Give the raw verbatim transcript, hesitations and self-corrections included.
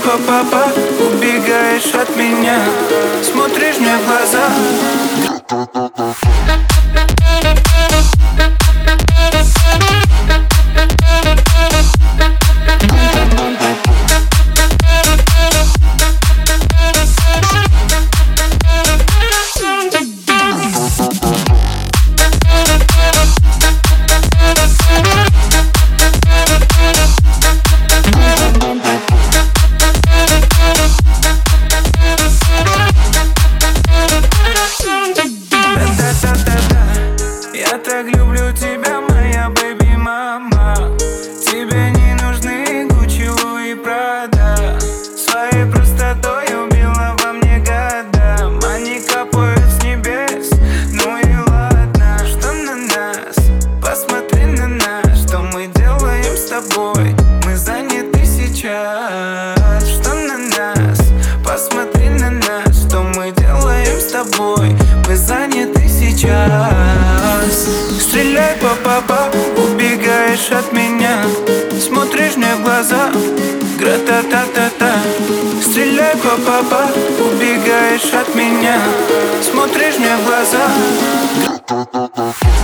па-па-па, убегаешь от меня, смотришь мне в глаза. Я так люблю тебя, моя бэйби-мама. Тебе не нужны Гуччи, Луи, Прада. Своей простотой убила во мне года. Они капают с небес, ну и ладно. Что на нас? Посмотри на нас. Что мы делаем с тобой? Мы заняты сейчас. Что на нас? Посмотри на нас. Что мы делаем с тобой? Мы заняты сейчас. Стреляй, па-па-па, убегаешь от меня, смотришь мне в глаза. Гра-та-та-та-та. Стреляй, па-па-па, убегаешь от меня, смотришь мне в глаза.